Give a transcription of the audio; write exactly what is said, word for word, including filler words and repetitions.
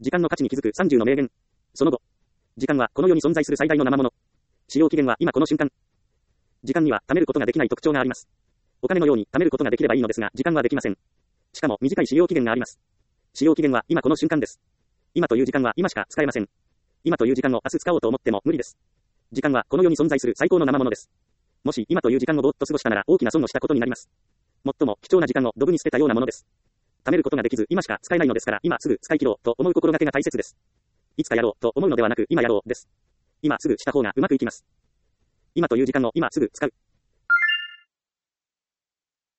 時間の価値に気づくさんじゅうの名言。その後。時間はこの世に存在する最大の生物。使用期限は今この瞬間。時間には貯めることができない特徴があります。お金のように貯めることができればいいのですが、時間はできません。しかも短い使用期限があります。使用期限は今この瞬間です。今という時間は今しか使えません。今という時間を明日使おうと思っても無理です。時間はこの世に存在する最高の生物です。もし今という時間をぼーっと過ごしたなら大きな損をしたことになります。最も貴重な時間をドブに捨てたようなものです。貯めることができず今しか使えないのですから今すぐ使い切ろうと思う心がけが大切です。いつかやろうと思うのではなく今やろうです。今すぐした方がうまくいきます。今という時間を今すぐ使う。